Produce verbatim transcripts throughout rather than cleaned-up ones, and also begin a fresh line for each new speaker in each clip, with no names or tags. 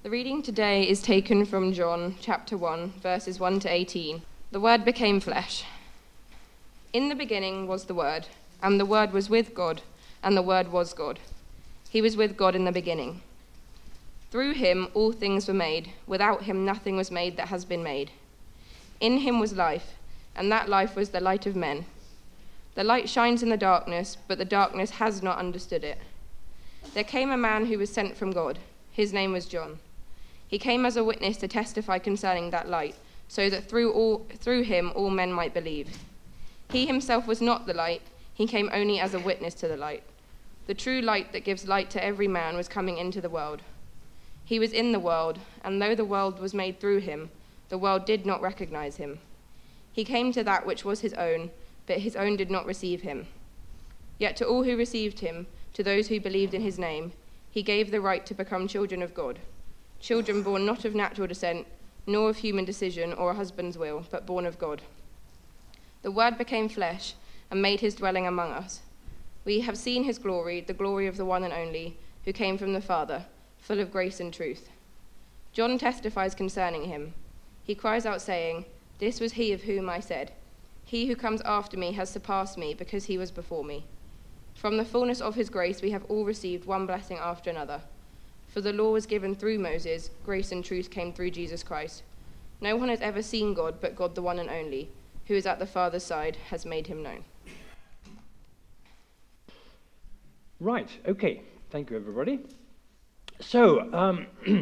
The reading today is taken from John chapter one, verses one to eighteen. The Word became flesh. In the beginning was the Word, and the Word was with God, and the Word was God. He was with God in the beginning. Through him all things were made. Without him nothing was made that has been made. In him was life, and that life was the light of men. The light shines in the darkness, but the darkness has not understood it. There came a man who was sent from God. His name was John. He came as a witness to testify concerning that light, so that through all through him all men might believe. He himself was not the light, he came only as a witness to the light. The true light that gives light to every man was coming into the world. He was in the world, and though the world was made through him, the world did not recognize him. He came to that which was his own, but his own did not receive him. Yet to all who received him, to those who believed in his name, he gave the right to become children of God. Children born not of natural descent, nor of human decision or a husband's will, but born of God. The Word became flesh and made his dwelling among us. We have seen his glory, the glory of the one and only, who came from the Father, full of grace and truth. John testifies concerning him. He cries out saying, "This was he of whom I said, 'He who comes after me has surpassed me, because he was before me.' From the fullness of his grace we have all received one blessing after another. For the law was given through Moses, grace and truth came through Jesus Christ. No one has ever seen God, but God the one and only, who is at the Father's side, has made him known."
Right, okay. Thank you, everybody. So, um,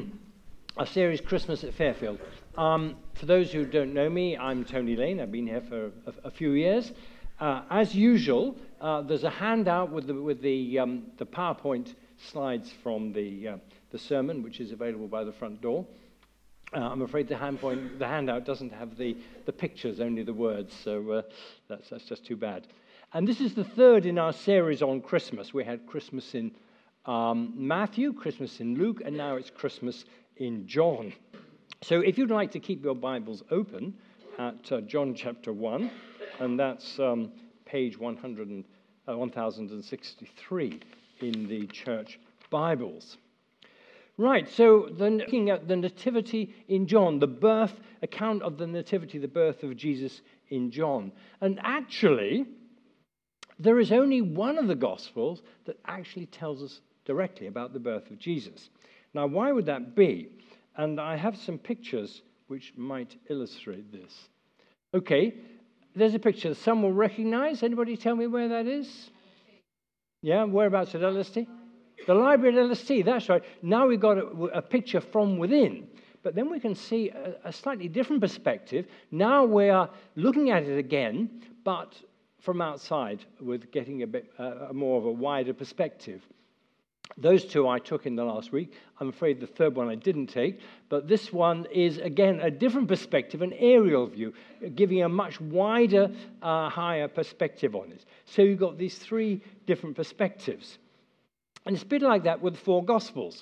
our series, Christmas at Fairfield. Um, for those who don't know me, I'm Tony Lane. I've been here for a, a few years. Uh, as usual, uh, there's a handout with the, with the, um, the PowerPoint slides from the, uh, the sermon, which is available by the front door. Uh, I'm afraid the, hand point, the handout doesn't have the, the pictures, only the words, so uh, that's, that's just too bad. And this is the third in our series on Christmas. We had Christmas in um, Matthew, Christmas in Luke, and now it's Christmas in John. So if you'd like to keep your Bibles open at uh, John chapter one, and that's um, page one hundred, uh, one thousand sixty-three in the church Bibles. Right, so then looking at the nativity in John, the birth, account of the nativity, the birth of Jesus in John. And actually, there is only one of the Gospels that actually tells us directly about the birth of Jesus. Now, why would that be? And I have some pictures which might illustrate this. Okay, there's a picture some will recognize. Anybody tell me where that is? Yeah, whereabouts at L S T? The library at L S T, that's right. Now we've got a, a picture from within. But then we can see a, a slightly different perspective. Now we are looking at it again, but from outside with getting a bit uh, more of a wider perspective. Those two I took in the last week. I'm afraid the third one I didn't take, but this one is, again, a different perspective, an aerial view, giving a much wider, uh, higher perspective on it. So you've got these three different perspectives. And it's a bit like that with the four Gospels.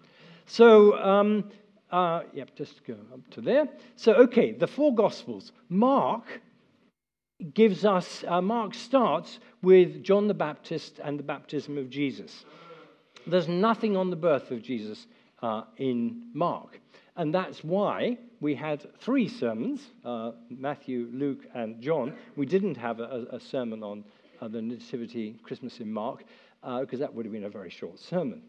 So, um, uh, yep, just go up to there. So, okay, the four Gospels. Mark gives us, uh, Mark starts with John the Baptist and the baptism of Jesus. There's nothing on the birth of Jesus uh, in Mark. And that's why we had three sermons, uh, Matthew, Luke, and John. We didn't have a, a sermon on uh, the Nativity, Christmas in Mark, uh, because that would have been a very short sermon.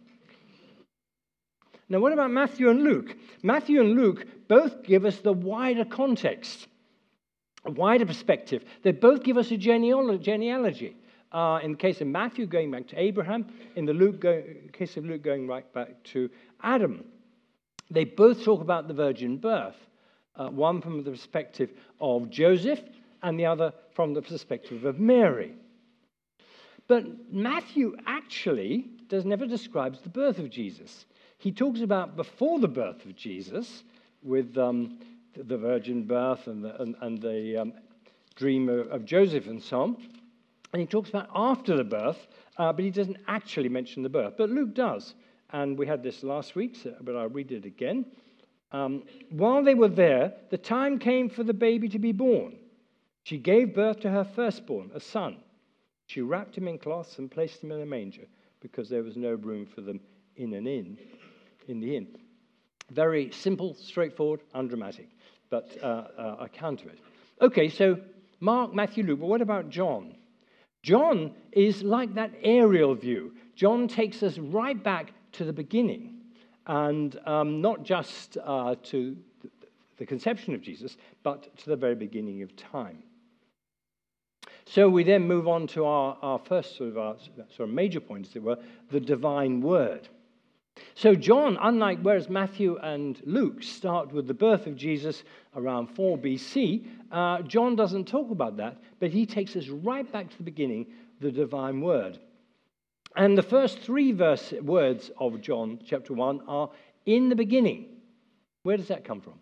Now, what about Matthew and Luke? Matthew and Luke both give us the wider context, a wider perspective. They both give us a genealogy. Uh, in the case of Matthew, going back to Abraham. In the Luke go, case of Luke, going right back to Adam. They both talk about the virgin birth, uh, one from the perspective of Joseph and the other from the perspective of Mary. But Matthew actually does never describes the birth of Jesus. He talks about before the birth of Jesus, with um, the virgin birth and the, and, and the um, dream of, of Joseph and so on. And he talks about after the birth, uh, but he doesn't actually mention the birth. But Luke does. And we had this last week, so, but I'll read it again. Um, While they were there, the time came for the baby to be born. She gave birth to her firstborn, a son. She wrapped him in cloths and placed him in a manger, because there was no room for them in an inn, in the inn. Very simple, straightforward, undramatic, but uh, uh, account of it. Okay, so Mark, Matthew, Luke, but what about John? John is like that aerial view. John takes us right back to the beginning, and um, not just uh, to the conception of Jesus, but to the very beginning of time. So we then move on to our, our first sort of, our, sort of major point, as it were, the divine word. So John, unlike whereas Matthew and Luke start with the birth of Jesus around four B C, uh, John doesn't talk about that, but he takes us right back to the beginning, the divine word. And the first three verse words of John chapter one are in the beginning. Where does that come from?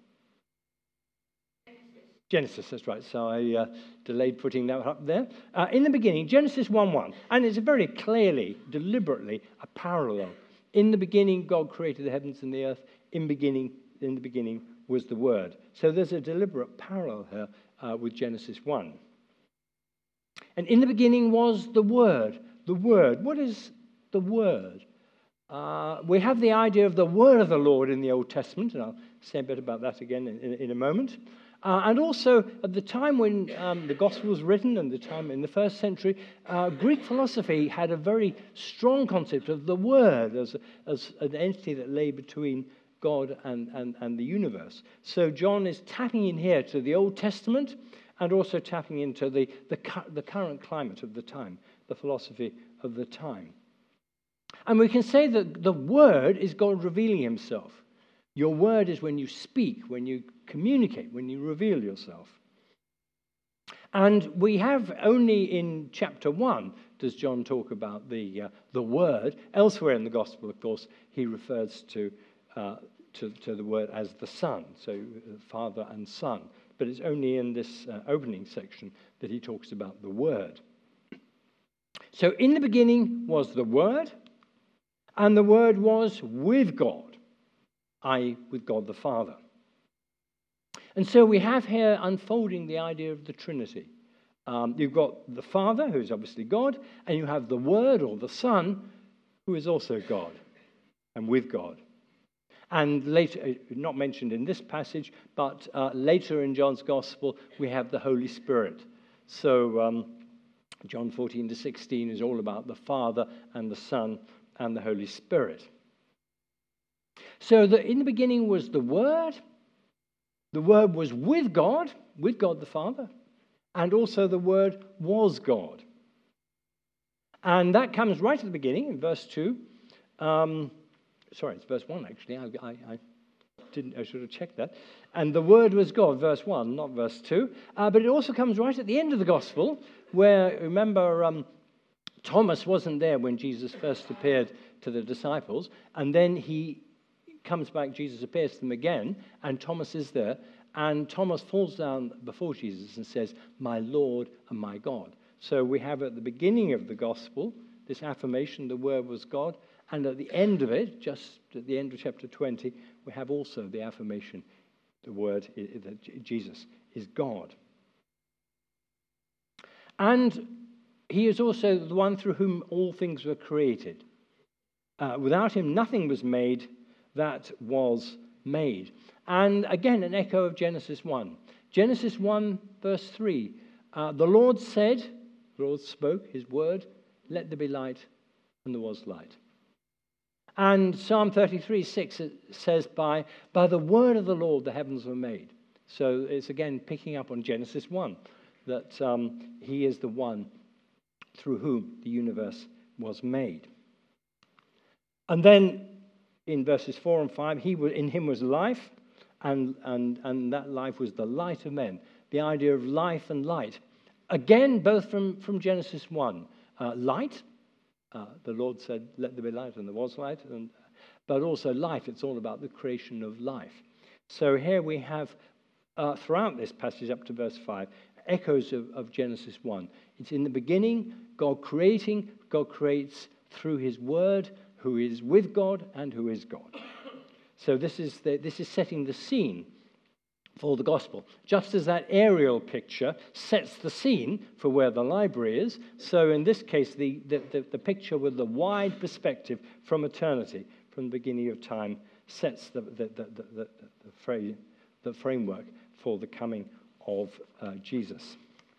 Genesis, that's right. So I uh, delayed putting that up there. Uh, in the beginning, Genesis one one. And it's very clearly, deliberately, a parallel. In the beginning, God created the heavens and the earth. In beginning, in the beginning was the Word. So there's a deliberate parallel here uh, with Genesis one. And in the beginning was the Word. The Word. What is the Word? Uh, we have the idea of the Word of the Lord in the Old Testament, and I'll say a bit about that again in, in, in a moment. Uh, and also, at the time when um, the Gospel was written, and the time in the first century, uh, Greek philosophy had a very strong concept of the Word as, as an entity that lay between God and, and, and the universe. So John is tapping in here to the Old Testament and also tapping into the, the, the current climate of the time, the philosophy of the time. And we can say that the Word is God revealing himself. Your word is when you speak, when you communicate, when you reveal yourself. And we have only in chapter one does John talk about the uh, the word. Elsewhere in the gospel, of course, he refers to, uh, to, to the word as the Son, so uh, Father and Son. But it's only in this uh, opening section that he talks about the word. So in the beginning was the Word, and the Word was with God. that is, with God the Father. And so we have here unfolding the idea of the Trinity. Um, you've got the Father, who is obviously God, and you have the Word, or the Son, who is also God, and with God. And later, not mentioned in this passage, but uh, later in John's Gospel, we have the Holy Spirit. So um, John fourteen to sixteen is all about the Father and the Son and the Holy Spirit. So the, in the beginning was the Word. The Word was with God, with God the Father, and also the Word was God. And that comes right at the beginning in verse two. Um, sorry, it's verse one actually. I, I, I didn't. I should have checked that. And the Word was God, verse one, not verse two. Uh, but it also comes right at the end of the Gospel, where remember um, Thomas wasn't there when Jesus first appeared to the disciples, and then he comes back, Jesus appears to them again, and Thomas is there, and Thomas falls down before Jesus and says, "My Lord and my God." So we have at the beginning of the gospel this affirmation, the Word was God, and at the end of it, just at the end of chapter twenty, we have also the affirmation, the Word, that Jesus is God. And he is also the one through whom all things were created. Uh, without him, nothing was made that was made. And again, an echo of Genesis one. Genesis one, verse three. Uh, the Lord said, the Lord spoke his word, let there be light, and there was light. And Psalm thirty-three, six says, by, by the word of the Lord the heavens were made. So it's again picking up on Genesis one, that um, he is the one through whom the universe was made. And then in verses four and five, he in him was life, and, and, and that life was the light of men. The idea of life and light. Again, both from, from Genesis one. Uh, light, uh, the Lord said, let there be light, and there was light. And, but also life, it's all about the creation of life. So here we have, uh, throughout this passage up to verse five, echoes of, of Genesis one. It's in the beginning, God creating, God creates through his word, who is with God and who is God. So this is the, this is setting the scene for the gospel. Just as that aerial picture sets the scene for where the library is, so in this case, the, the, the, the picture with the wide perspective from eternity, from the beginning of time, sets the, the, the, the, the, the, phrase, the framework for the coming of uh, Jesus.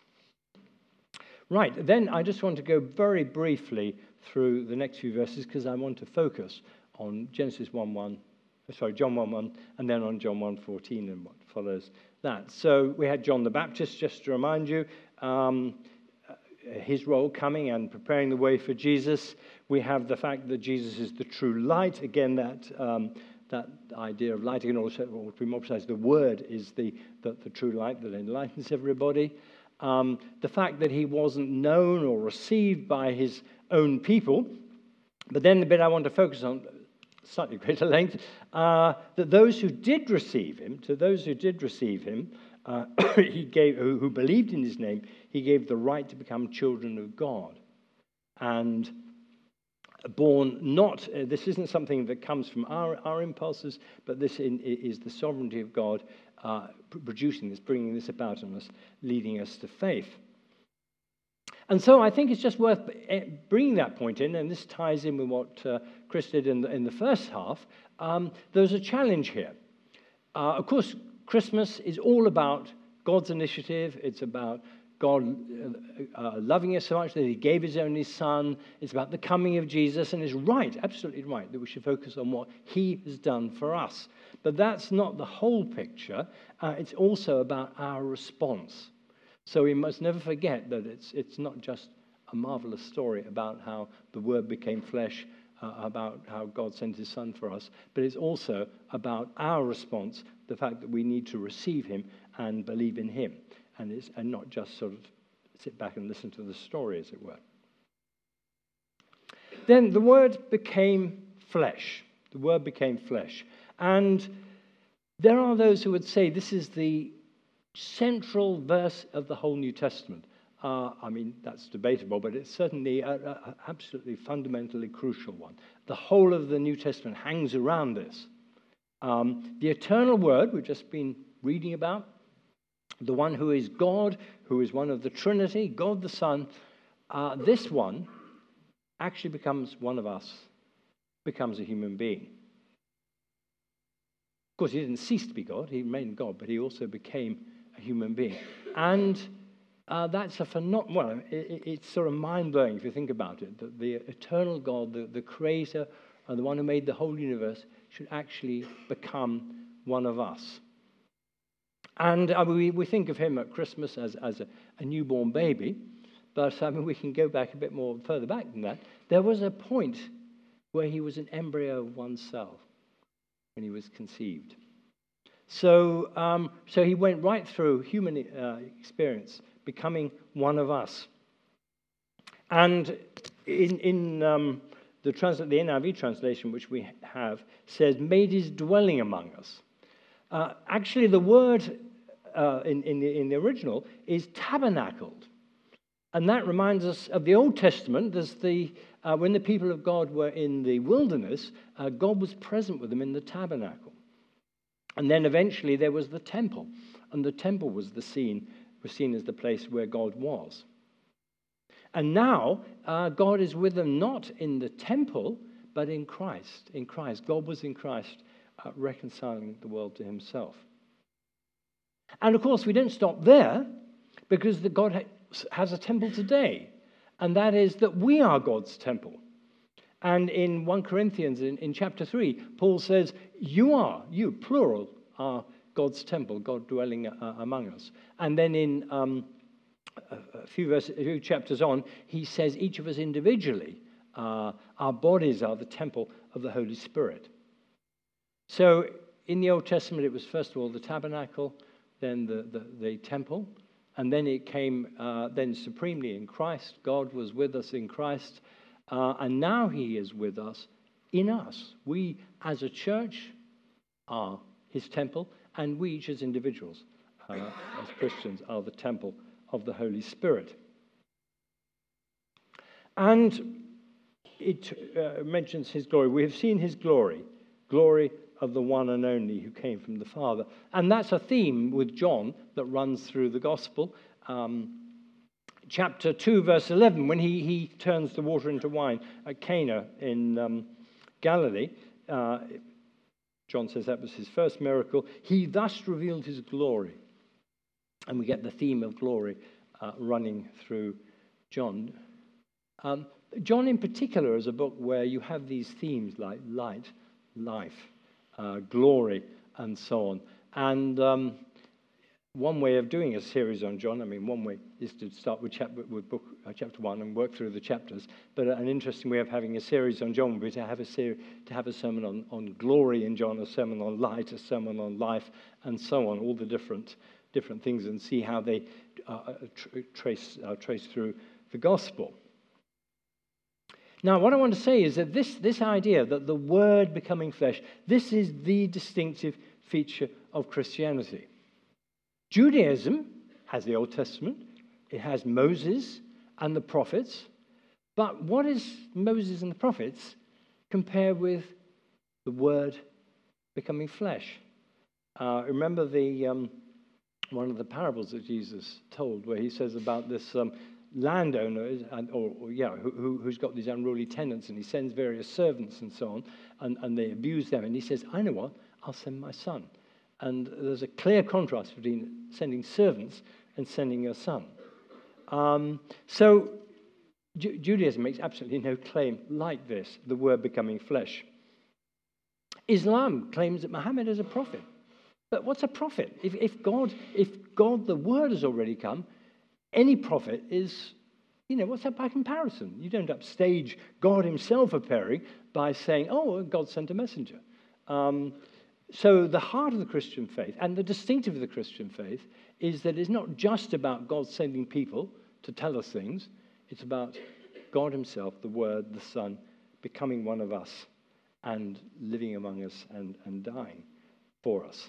Right, then I just want to go very briefly through the next few verses because I want to focus on Genesis one one, sorry, John one one, and then on John one fourteen and what follows that. So we had John the Baptist, just to remind you, um, his role coming and preparing the way for Jesus. We have the fact that Jesus is the true light. Again, that um, that idea of light, and also, or to be more precise, the Word is the, the, the true light that enlightens everybody. Um, the fact that he wasn't known or received by his own people. But then the bit I want to focus on, slightly greater length, uh, that those who did receive him, to those who did receive him, uh, he gave, who, who believed in his name, he gave the right to become children of God. And born not, uh, this isn't something that comes from our, our impulses, but this in, is the sovereignty of God uh, producing this, bringing this about in us, leading us to faith. And so I think it's just worth bringing that point in, and this ties in with what uh, Chris did in the, in the first half. Um, there's a challenge here. Uh, of course, Christmas is all about God's initiative. It's about God uh, uh, loving us so much that he gave his only son. It's about the coming of Jesus, and it's right, absolutely right, that we should focus on what he has done for us. But that's not the whole picture. Uh, it's also about our response. So we must never forget that it's it's not just a marvelous story about how the Word became flesh, uh, about how God sent his Son for us, but it's also about our response, the fact that we need to receive him and believe in him, and, it's, and not just sort of sit back and listen to the story, as it were. Then the Word became flesh. The Word became flesh. And there are those who would say this is the central verse of the whole New Testament. Uh, I mean, that's debatable, but it's certainly an absolutely fundamentally crucial one. The whole of the New Testament hangs around this. Um, the eternal Word we've just been reading about, the one who is God, who is one of the Trinity, God the Son, uh, this one actually becomes one of us, becomes a human being. Of course, he didn't cease to be God, he remained God, but he also became a human being. And uh, that's a phenomenon, well, it, it's sort of mind-blowing if you think about it, that the eternal God, the, the creator, and the one who made the whole universe, should actually become one of us. And uh, we, we think of him at Christmas as, as a, a newborn baby, but I mean, we can go back a bit more further back than that. There was a point where he was an embryo of one cell when he was conceived. So, um, so he went right through human uh, experience, becoming one of us. And in, in um, the, transla- the N I V translation, which we have, says, made his dwelling among us. Uh, actually, the word uh, in, in, the, in the original is tabernacled. And that reminds us of the Old Testament. There's the, uh, when the people of God were in the wilderness, uh, God was present with them in the tabernacle. And then eventually there was the temple. And the temple was the scene, was seen as the place where God was. And now uh, God is with them not in the temple, but in Christ. In Christ. God was in Christ, uh, reconciling the world to himself. And of course, we don't stop there, because the God ha- has a temple today. And that is that we are God's temple. And in First Corinthians, in, in chapter three, Paul says, you are, you, plural, are God's temple, God dwelling uh, among us. And then in um, a, a, few verses, a few chapters on, he says each of us individually, uh, our bodies are the temple of the Holy Spirit. So in the Old Testament, it was first of all the tabernacle, then the, the, the temple, and then it came uh, then supremely in Christ. God was with us in Christ. Uh, and now he is with us in us. We, as a church, are his temple, and we each as individuals, uh, as Christians, are the temple of the Holy Spirit. And it uh, mentions his glory. We have seen his glory, glory of the one and only who came from the Father. And that's a theme with John that runs through the gospel. Um, Chapter two, verse eleven, when he, he turns the water into wine at Cana in um, Galilee, uh, John says that was his first miracle. He thus revealed his glory. And we get the theme of glory uh, running through John. Um, John in particular is a book where you have these themes like light, life, uh, glory, and so on. And um, one way of doing a series on John, I mean, one way is to start with, chap- with book, uh, chapter one and work through the chapters. But an interesting way of having a series on John would be to have a ser- to have a sermon on, on glory in John, a sermon on light, a sermon on life, and so on, all the different different things, and see how they uh, tr- trace uh, trace through the gospel. Now, what I want to say is that this, this idea that the Word becoming flesh, this is the distinctive feature of Christianity. Judaism has the Old Testament, it has Moses and the prophets, but what is Moses and the prophets compared with the Word becoming flesh? Uh, remember the um, one of the parables that Jesus told, where he says about this um, landowner, and, or, or yeah, who, who's got these unruly tenants, and he sends various servants and so on, and, and they abuse them. And he says, I know what, I'll send my son. And there's a clear contrast between sending servants and sending your son. Um, so Ju- Judaism makes absolutely no claim like this, the Word becoming flesh. Islam claims that Muhammad is a prophet. But what's a prophet? If, if God, if God, the Word has already come, any prophet is, you know, what's that by comparison? You don't upstage God himself appearing by saying, oh, God sent a messenger. Um, so the heart of the Christian faith, and the distinctive of the Christian faith, is that it's not just about God sending people to tell us things. It's about God himself, the Word, the Son, becoming one of us and living among us and, and dying for us.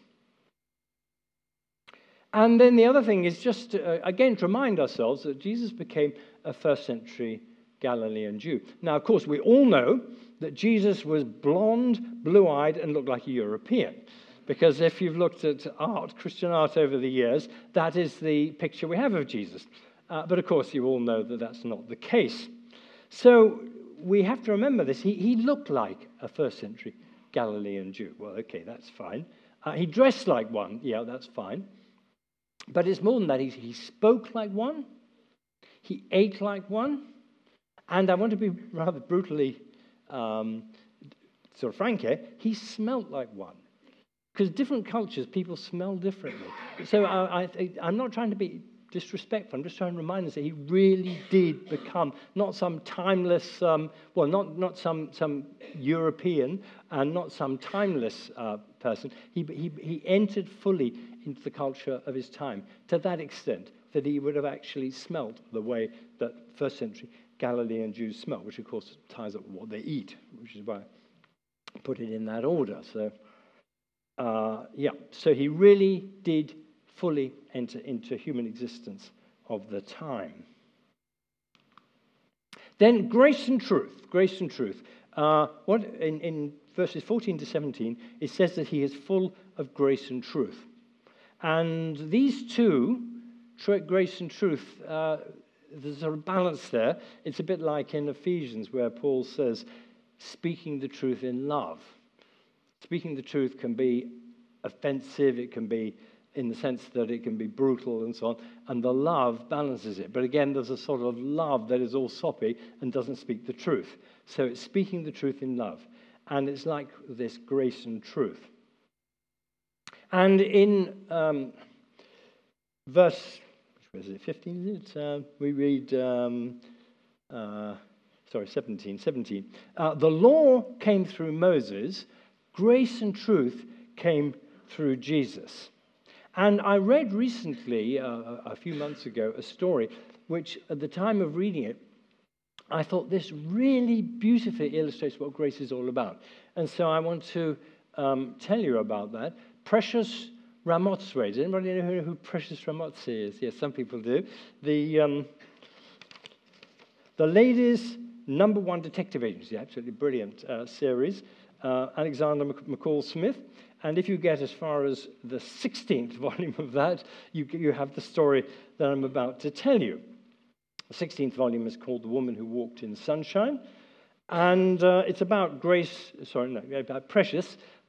And then the other thing is just, to, uh, again, to remind ourselves that Jesus became a first century Galilean Jew. Now, of course, we all know that Jesus was blonde, blue-eyed, and looked like a European. Because if you've looked at art, Christian art over the years, that is the picture we have of Jesus. Uh, but, of course, you all know that that's not the case. So we have to remember this. He, he looked like a first century Galilean Jew. Well, okay, that's fine. Uh, he dressed like one. Yeah, that's fine. But it's more than that. He, he spoke like one. He ate like one. And I want to be rather brutally um, sort of frank here. He smelt like one. Because different cultures, people smell differently. So I, I, I'm not trying to be disrespectful. I'm just trying to remind us that he really did become not some timeless, um, well, not, not some, some European and not some timeless uh, person. He, he, he entered fully into the culture of his time to that extent that he would have actually smelt the way that first century Galilean Jews smelt, which of course ties up with what they eat, which is why I put it in that order. So, uh, yeah, so he really did fully enter into human existence of the time. Then grace and truth, grace and truth. Uh, what in, in verses fourteen to seventeen, it says that he is full of grace and truth. And these two, grace and truth, uh, there's a balance there. It's a bit like in Ephesians where Paul says, speaking the truth in love. Speaking the truth can be offensive, it can be in the sense that it can be brutal and so on, and the love balances it. But again, there's a sort of love that is all soppy and doesn't speak the truth. So it's speaking the truth in love. And it's like this grace and truth. And in um, verse, which was it, fifteen, is it? Uh, we read, um, uh, sorry, seventeen, seventeen. Uh, the law came through Moses, grace and truth came through Jesus. And I read recently, uh, a few months ago, a story which at the time of reading it, I thought this really beautifully illustrates what grace is all about. And so I want to um, tell you about that. Precious Ramotswe. Does anybody know who Precious Ramotswe is? Yes, some people do. The, um, the ladies' number one detective agency, absolutely brilliant uh, series. Uh, Alexander McCall Smith. And if you get as far as the sixteenth volume of that, you, you have the story that I'm about to tell you. The sixteenth volume is called The Woman Who Walked in Sunshine. And uh, it's about Grace, sorry, no, about Precious,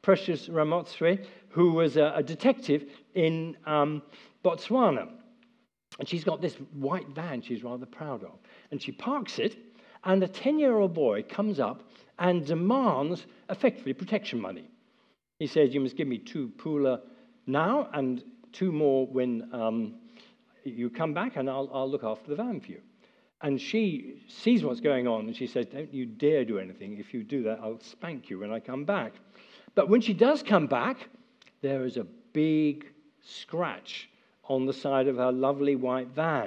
Precious Ramotswe, who was a, a detective in um, Botswana. And she's got this white van she's rather proud of. And she parks it, and a ten-year-old boy comes up and demands, effectively, protection money. He says, you must give me two pula now and two more when um, you come back, and I'll, I'll look after the van for you. And she sees what's going on, and she says, don't you dare do anything. If you do that, I'll spank you when I come back. But when she does come back, there is a big scratch on the side of her lovely white van.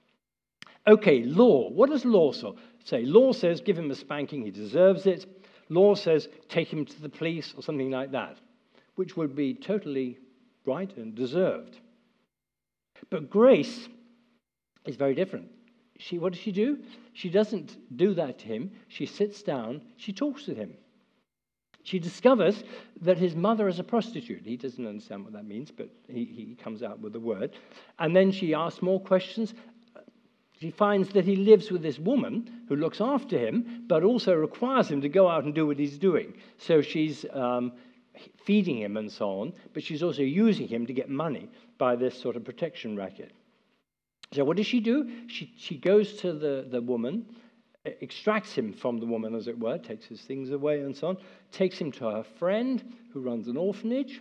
Okay, law. What does law say? Law says give him a spanking, he deserves it. Law says take him to the police or something like that, which would be totally right and deserved. But grace is very different. She, what does she do? She doesn't do that to him. She sits down, she talks to him. She discovers that his mother is a prostitute. He doesn't understand what that means, but he, he comes out with the word. And then she asks more questions. She finds that he lives with this woman who looks after him, but also requires him to go out and do what he's doing. So she's um, feeding him and so on, but she's also using him to get money by this sort of protection racket. So what does she do? She, she goes to the, the woman, extracts him from the woman, as it were, takes his things away and so on, takes him to her friend who runs an orphanage,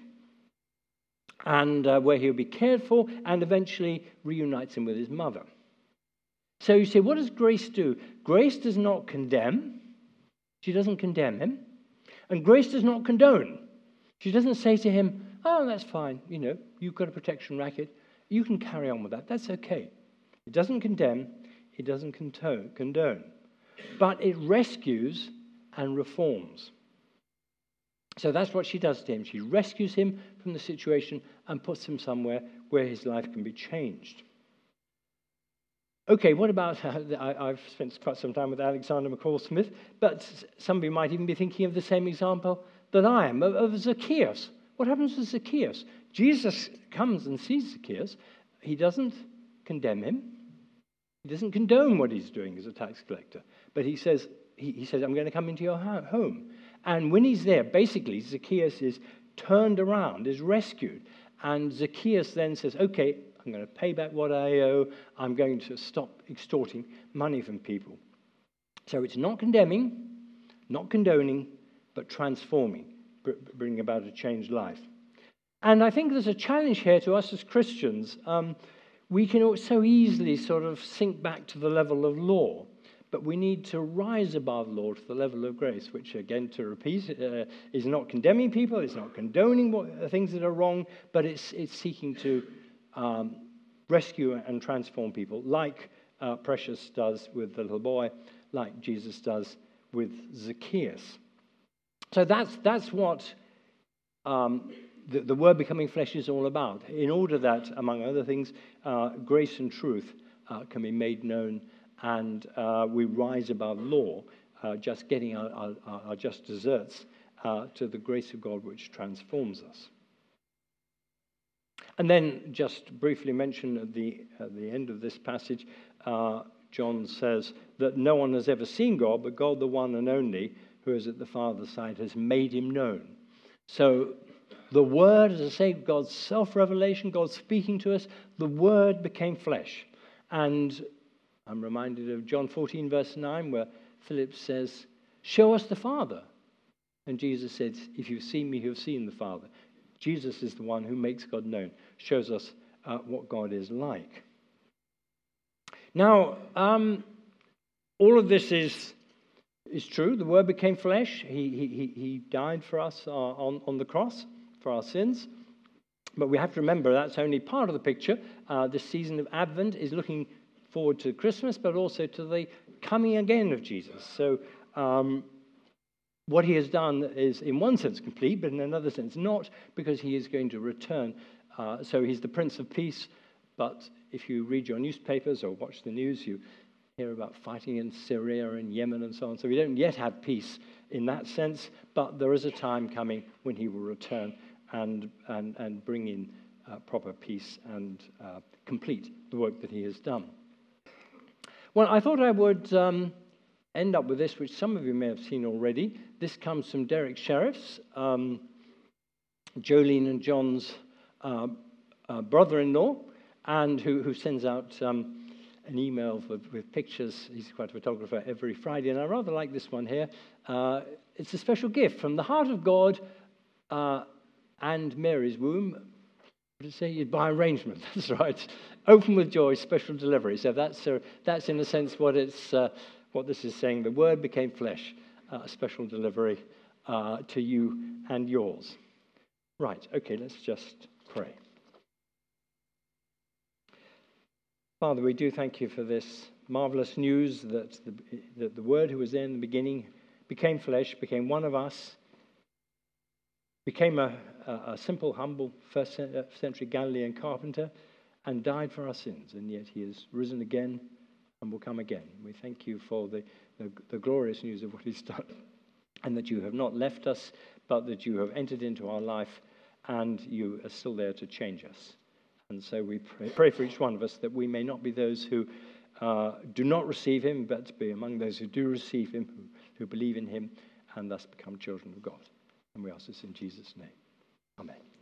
and uh, where he'll be cared for, and eventually reunites him with his mother. So you say, what does grace do? Grace does not condemn. She doesn't condemn him. And grace does not condone. She doesn't say to him, oh, that's fine, you know, you've got a protection racket, you can carry on with that, that's okay. It doesn't condemn, it doesn't condone, but it rescues and reforms. So that's what she does to him. She rescues him from the situation and puts him somewhere where his life can be changed. Okay, what about, uh, I, I've spent quite some time with Alexander McCall Smith, but somebody might even be thinking of the same example that I am, of, of Zacchaeus. What happens to Zacchaeus? Jesus comes and sees Zacchaeus. He doesn't condemn him. He doesn't condone what he's doing as a tax collector. But he says, he, he says, I'm going to come into your home. And when he's there, basically, Zacchaeus is turned around, is rescued. And Zacchaeus then says, okay, I'm going to pay back what I owe. I'm going to stop extorting money from people. So it's not condemning, not condoning, but transforming, bringing about a changed life. And I think there's a challenge here to us as Christians. Um, we can so easily sort of sink back to the level of law, but we need to rise above law to the level of grace, which, again, to repeat, uh, is not condemning people, it's not condoning what, things that are wrong, but it's, it's seeking to um, rescue and transform people, like uh, Precious does with the little boy, like Jesus does with Zacchaeus. So that's, that's what um, the, the Word becoming flesh is all about, in order that, among other things, uh, grace and truth uh, can be made known, and uh, we rise above law, uh, just getting our, our, our just deserts uh, to the grace of God which transforms us. And then, just briefly mention at the, at the end of this passage, uh, John says that no one has ever seen God, but God, the one and only, who is at the Father's side, has made him known. So the Word, as I say, God's self-revelation, God speaking to us, the Word became flesh. And I'm reminded of John fourteen, verse nine, where Philip says, show us the Father. And Jesus said, if you've seen me, you've seen the Father. Jesus is the one who makes God known, shows us uh, what God is like. Now, um, all of this is is true. The Word became flesh. He he he died for us uh, on on the cross for our sins. But we have to remember that's only part of the picture. Uh, this season of Advent is looking forward to Christmas, but also to the coming again of Jesus. So um, what he has done is, in one sense, complete, but in another sense not, because he is going to return. Uh, so he's the Prince of Peace. But if you read your newspapers or watch the news, you hear about fighting in Syria and Yemen and so on. So we don't yet have peace in that sense, but there is a time coming when he will return and and, and bring in uh, proper peace and uh, complete the work that he has done. Well, I thought I would um, end up with this, which some of you may have seen already. This comes from Derek Sheriff's um, Jolene and John's uh, uh, brother-in-law, and who, who sends out um, an email with, with pictures. He's quite a photographer every Friday, and I rather like this one here. Uh, it's a special gift from the heart of God uh, and Mary's womb. What did it say? By arrangement. That's right. Open with joy, special delivery. So that's uh, that's in a sense what it's uh, what this is saying. The Word became flesh, uh, a special delivery uh, to you and yours. Right. Okay. Let's just pray. Father, we do thank you for this marvelous news that the, that the Word who was there in the beginning became flesh, became one of us, became a, a, a simple, humble first century Galilean carpenter, and died for our sins. And yet he has risen again and will come again. We thank you for the, the, the glorious news of what he's done, and that you have not left us, but that you have entered into our life, and you are still there to change us. And so we pray, pray for each one of us that we may not be those who uh, do not receive him, but be among those who do receive him, who, who believe in him, and thus become children of God. And we ask this in Jesus' name. Amen.